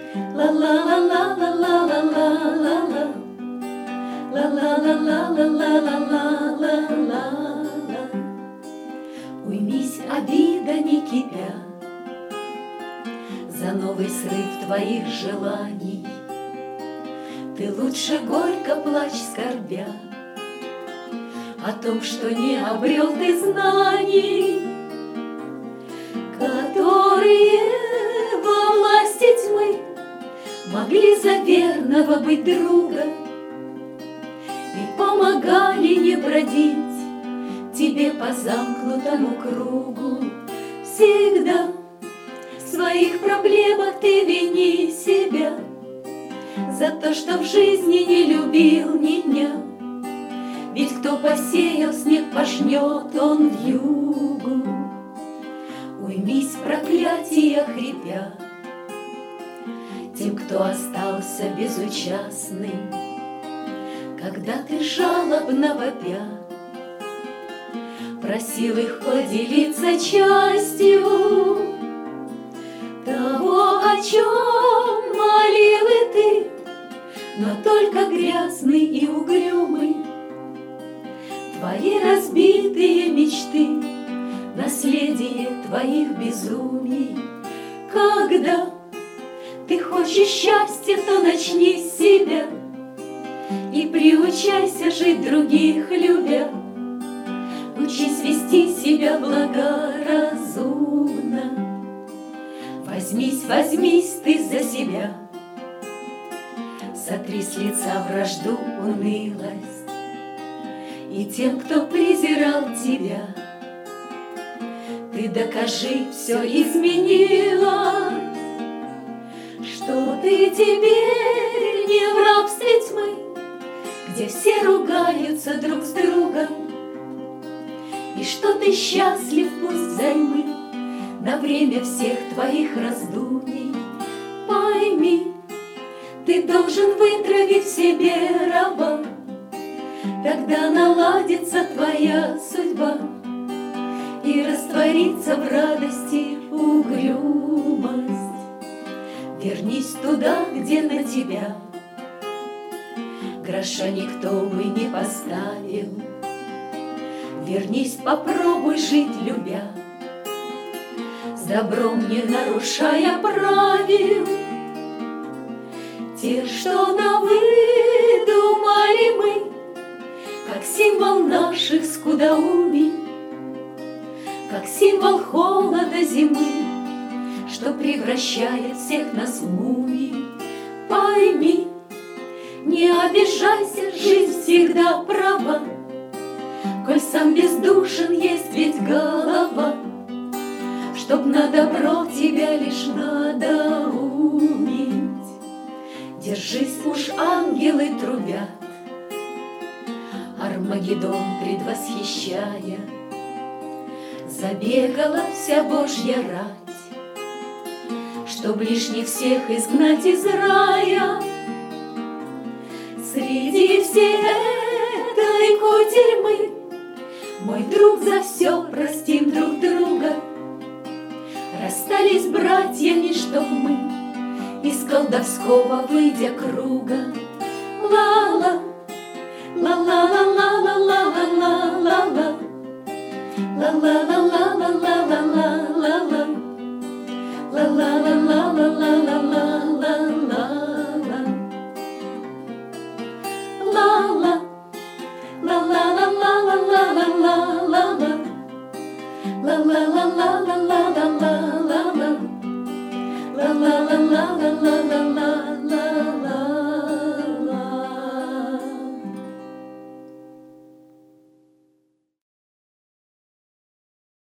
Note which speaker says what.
Speaker 1: ла ла ла ла ла ла ла ла ла ла ла ла ла ла ла ла ла ла. Уймись, обида не кипя, за новый срыв твоих желаний. Ты лучше горько плачь, скорбя о том, что не обрел ты знаний, которые во власти тьмы могли за верного быть друга и помогали не бродить тебе по замкнутому кругу. Всегда в своих проблемах ты вини себя за то, что в жизни не любил ни дня. Ведь кто посеял, снег пожнет он вьюгу. Уймись, проклятия хрипя, тем, кто остался безучастным, когда ты жалобно вопя просил их поделиться частью того, о чем молил и ты, но только грязный и угрюмый. Твои разбитые мечты, наследие твоих безумий. Когда ты хочешь счастья, то начни с себя и приучайся жить других любя. Учись вести себя благоразумно. Возьмись, возьмись ты за себя. Сотри с лица вражду, унылость, и тем, кто презирал тебя, ты докажи, все изменилось, что ты теперь не в рабстве тьмы, где все ругаются друг с другом, и что ты счастлив, пусть взаймы на время всех твоих раздумий. Пойми, ты должен вытравить в себе раба, тогда наладится твоя судьба и растворится в радости угрюмость. Вернись туда, где на тебя гроша никто бы не поставил. Вернись, попробуй жить, любя, с добром не нарушая правил. Те, что навыдумали мы, как символ наших скудоумий, как символ холода зимы, что превращает всех нас в мумий. Пойми, не обижайся, жизнь всегда права, коль сам бездушен есть ведь голова, чтоб на добро тебя лишь надоумить. Держись уж, ангелы трубят, Армагеддон предвосхищая, забегала вся Божья рать, чтоб лишних всех изгнать из рая. Среди всей этой кутерьмы, мой друг, за все простим друг друга. Расстались братьями, чтоб мы из колдовского выйдя круга. Ла-ла, ла-ла-ла-ла-ла-ла-ла-ла-ла, ла-ла-ла-ла-ла-ла-ла-ла-ла, ла-ла-ла-ла-ла-ла-ла-ла-ла, ла-ла, ла-ла-ла-ла-ла-ла-ла-ла-ла, ла-ла-ла-ла-ла-ла-ла-ла, ла-ла-ла-ла-ла-ла.